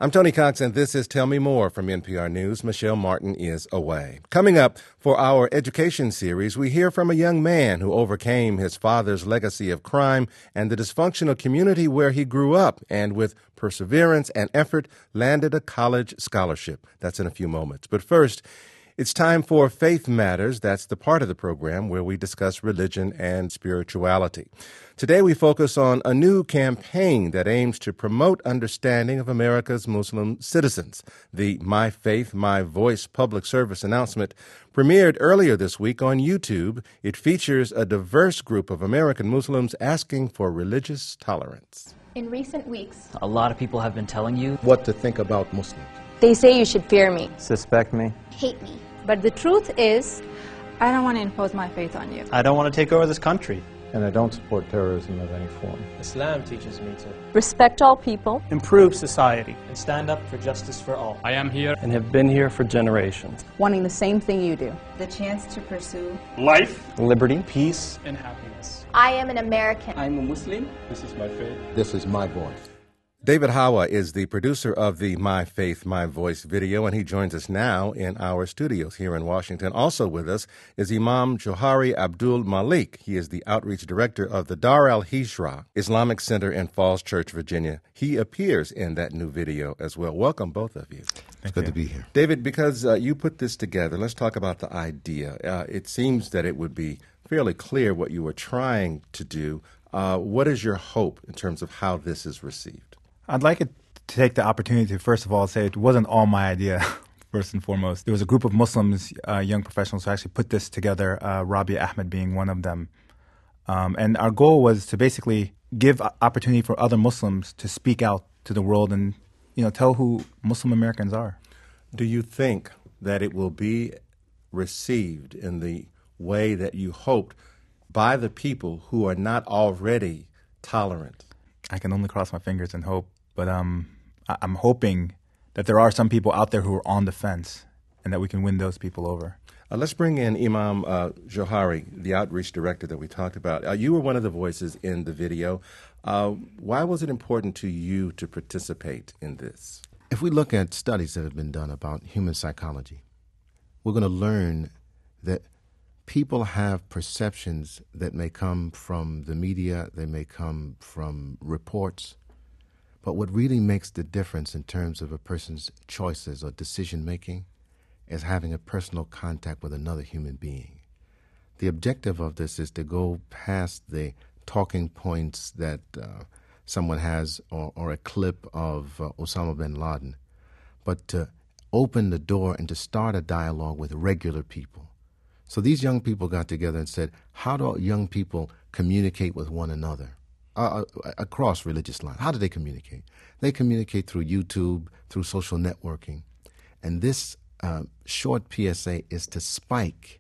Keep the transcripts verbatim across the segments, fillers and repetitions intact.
I'm Tony Cox, and this is Tell Me More from N P R News. Michelle Martin is away. Coming up for our education series, we hear from a young man who overcame his father's legacy of crime and the dysfunctional community where he grew up, and with perseverance and effort, landed a college scholarship. That's in a few moments. But first, it's time for Faith Matters. That's the part of the program where we discuss religion and spirituality. Today we focus on a new campaign that aims to promote understanding of America's Muslim citizens. The My Faith, My Voice public service announcement premiered earlier this week on YouTube. It features a diverse group of American Muslims asking for religious tolerance. In recent weeks, a lot of people have been telling you what to think about Muslims. They say you should fear me, suspect me, hate me. But the truth is, I don't want to impose my faith on you. I don't want to take over this country. And I don't support terrorism of any form. Islam teaches me to respect all people, improve society, and stand up for justice for all. I am here and have been here for generations, wanting the same thing you do. The chance to pursue life, liberty, peace, and happiness. I am an American. I'm a Muslim. This is my faith. This is my voice. David Hawa is the producer of the My Faith, My Voice video, and he joins us now in our studios here in Washington. Also with us is Imam Johari Abdul Malik. He is the outreach director of the Dar al-Hijra Islamic Center in Falls Church, Virginia. He appears in that new video as well. Welcome, both of you. It's good to be here. David, because uh, you put this together, let's talk about the idea. Uh, it seems that it would be fairly clear what you were trying to do. Uh, what is your hope in terms of how this is received? I'd like it to take the opportunity to, first of all, say it wasn't all my idea, first and foremost. There was a group of Muslims, uh, young professionals, who actually put this together, uh, Rabia Ahmed being one of them. Um, and our goal was to basically give opportunity for other Muslims to speak out to the world and, you know, tell who Muslim Americans are. Do you think that it will be received in the way that you hoped by the people who are not already tolerant? I can only cross my fingers and hope. But um, I- I'm hoping that there are some people out there who are on the fence and that we can win those people over. Uh, let's bring in Imam uh, Johari, the outreach director that we talked about. Uh, you were one of the voices in the video. Uh, why was it important to you to participate in this? If we look at studies that have been done about human psychology, we're going to learn that people have perceptions that may come from the media, they may come from reports. But what really makes the difference in terms of a person's choices or decision-making is having a personal contact with another human being. The objective of this is to go past the talking points that uh, someone has or, or a clip of uh, Osama bin Laden, but to open the door and to start a dialogue with regular people. So these young people got together and said, how do young people communicate with one another? Uh, across religious lines. How do they communicate? They communicate through YouTube, through social networking. And this uh, short P S A is to spike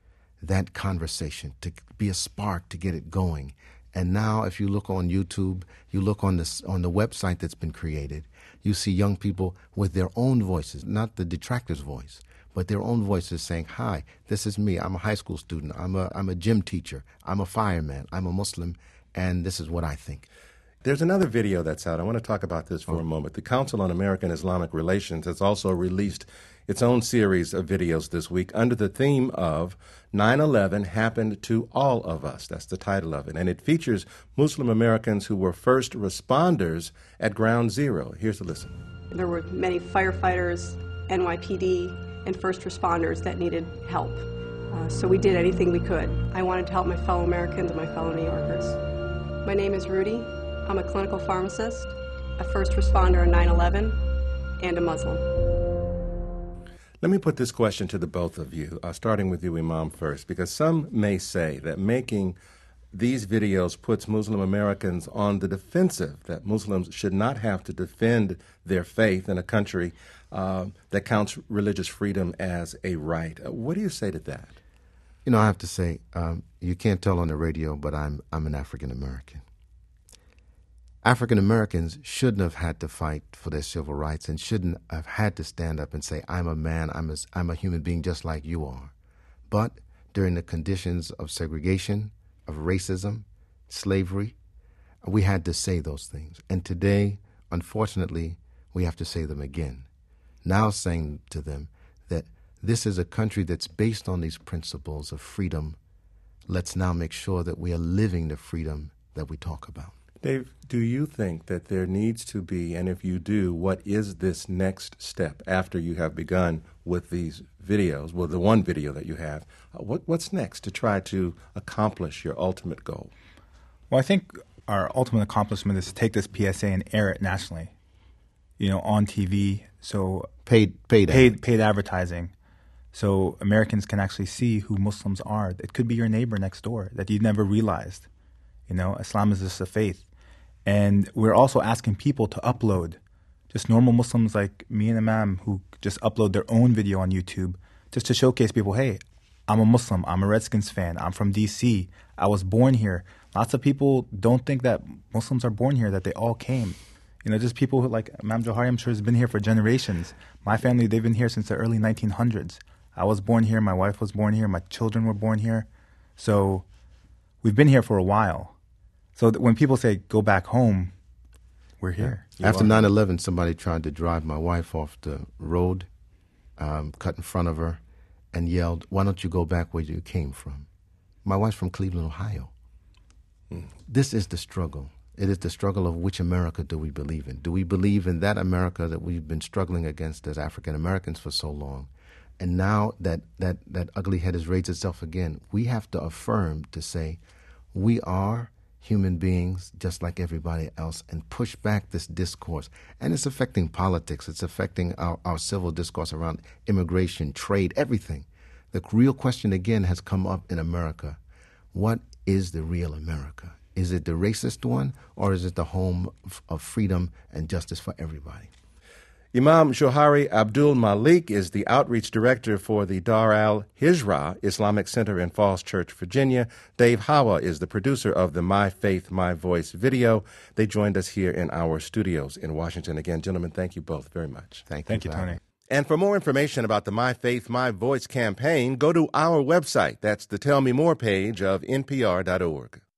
that conversation, to be a spark, to get it going. And now if you look on YouTube, you look on this on the website that's been created, you see young people with their own voices, not the detractor's voice, but their own voices saying, hi, this is me. I'm a high school student. I'm a, I'm a gym teacher. I'm a fireman. I'm a Muslim. And this is what I think. There's another video that's out. I want to talk about this for oh. a moment. The Council on American Islamic Relations has also released its own series of videos this week under the theme of nine eleven Happened to All of Us. That's the title of it. And it features Muslim Americans who were first responders at Ground Zero. Here's a listen. There were many firefighters, N Y P D, and first responders that needed help. Uh, so we did anything we could. I wanted to help my fellow Americans and my fellow New Yorkers. My name is Rudy. I'm a clinical pharmacist, a first responder on nine eleven, and a Muslim. Let me put this question to the both of you, uh, starting with you, Imam, first, because some may say that making these videos puts Muslim Americans on the defensive, that Muslims should not have to defend their faith in a country uh, that counts religious freedom as a right. Uh, what do you say to that? You know, I have to say, um, you can't tell on the radio, but I'm I'm an African American. African Americans shouldn't have had to fight for their civil rights and shouldn't have had to stand up and say, I'm a man, I'm a, I'm a human being just like you are. But during the conditions of segregation, of racism, slavery, we had to say those things. And today, unfortunately, we have to say them again. Now saying to them that this is a country that's based on these principles of freedom. Let's now make sure that we are living the freedom that we talk about. Dave, do you think that there needs to be, and if you do, what is this next step after you have begun with these videos, well, the one video that you have, what, what's next to try to accomplish your ultimate goal? Well, I think our ultimate accomplishment is to take this P S A and air it nationally, you know, on T V, so paid paid paid, paid advertising, so Americans can actually see who Muslims are. It could be your neighbor next door that you never realized. You know, Islam is just a faith. And we're also asking people to upload, just normal Muslims like me and Imam, who just upload their own video on YouTube, just to showcase people, hey, I'm a Muslim, I'm a Redskins fan, I'm from D C, I was born here. Lots of people don't think that Muslims are born here, that they all came. You know, just people who, like Imam Johari, I'm sure, has been here for generations. My family, they've been here since the early nineteen hundreds. I was born here, my wife was born here, my children were born here. So we've been here for a while. So when people say, go back home, we're here. Yeah. After nine eleven, somebody tried to drive my wife off the road, um, cut in front of her, and yelled, why don't you go back where you came from? My wife's from Cleveland, Ohio. Mm. This is the struggle. It is the struggle of which America do we believe in? Do we believe in that America that we've been struggling against as African Americans for so long? And now that, that, that ugly head has raised itself again, we have to affirm to say, we are human beings just like everybody else, and push back this discourse. And it's affecting politics. It's affecting our, our civil discourse around immigration, trade, everything. The real question again has come up in America. What is the real America? Is it the racist one, or is it the home of freedom and justice for everybody? Imam Johari Abdul Malik is the outreach director for the Dar al-Hijra Islamic Center in Falls Church, Virginia. Dave Hawa is the producer of the My Faith, My Voice video. They joined us here in our studios in Washington. Again, gentlemen, thank you both very much. Thank you, thank you, Tony. And for more information about the My Faith, My Voice campaign, go to our website. That's the Tell Me More page of N P R dot org.